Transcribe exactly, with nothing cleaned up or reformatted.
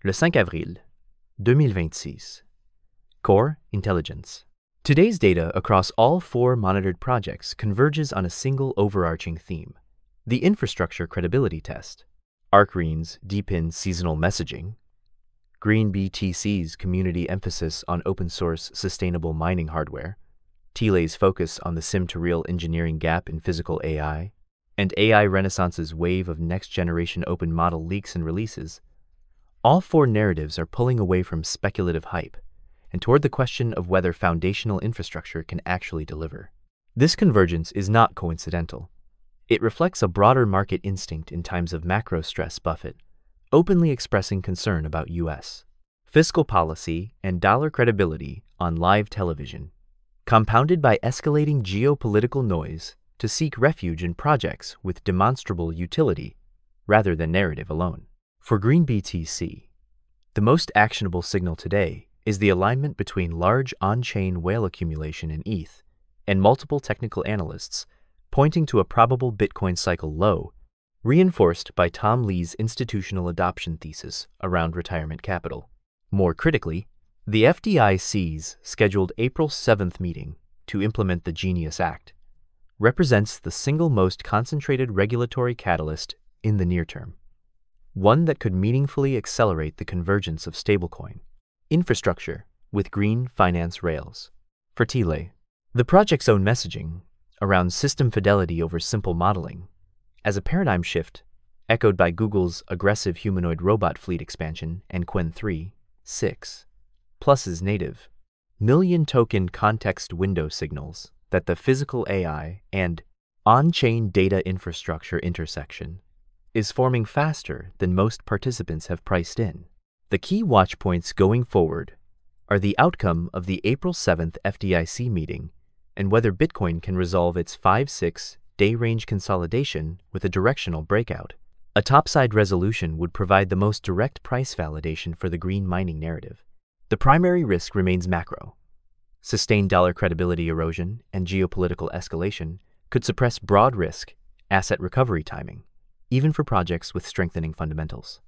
Le cinq avril deux mille vingt-six. Core Intelligence. Today's data across all four monitored projects converges on a single overarching theme: the infrastructure credibility test. ArcGreen's D P I N seasonal messaging, GreenBTC's community emphasis on open-source sustainable mining hardware, Thiele's focus on the sim-to-real engineering gap in physical A I, and A I Renaissance's wave of next-generation open model leaks and releases. All four narratives are pulling away from speculative hype and toward the question of whether foundational infrastructure can actually deliver. This convergence is not coincidental. It reflects a broader market instinct in times of macro stress. Buffett, openly expressing concern about U S fiscal policy and dollar credibility on live television, compounded by escalating geopolitical noise to seek refuge in projects with demonstrable utility rather than narrative alone. For GreenBTC, the most actionable signal today is the alignment between large on-chain whale accumulation in E T H and multiple technical analysts pointing to a probable Bitcoin cycle low, reinforced by Tom Lee's institutional adoption thesis around retirement capital. More critically, the F D I C's scheduled April seventh meeting to implement the Genius Act represents the single most concentrated regulatory catalyst in the near term, one that could meaningfully accelerate the convergence of stablecoin infrastructure with green finance rails. For Thiele, the project's own messaging around system fidelity over simple modeling, as a paradigm shift echoed by Google's aggressive humanoid robot fleet expansion and Qwen three, six, Plus's native million token context window signals that the physical A I and on-chain data infrastructure intersection is forming faster than most participants have priced in. The key watch points going forward are the outcome of the April seventh F D I C meeting and whether Bitcoin can resolve its five six day range consolidation with a directional breakout. A topside resolution would provide the most direct price validation for the green mining narrative. The primary risk remains macro. Sustained dollar credibility erosion and geopolitical escalation could suppress broad risk asset recovery timing, even for projects with strengthening fundamentals.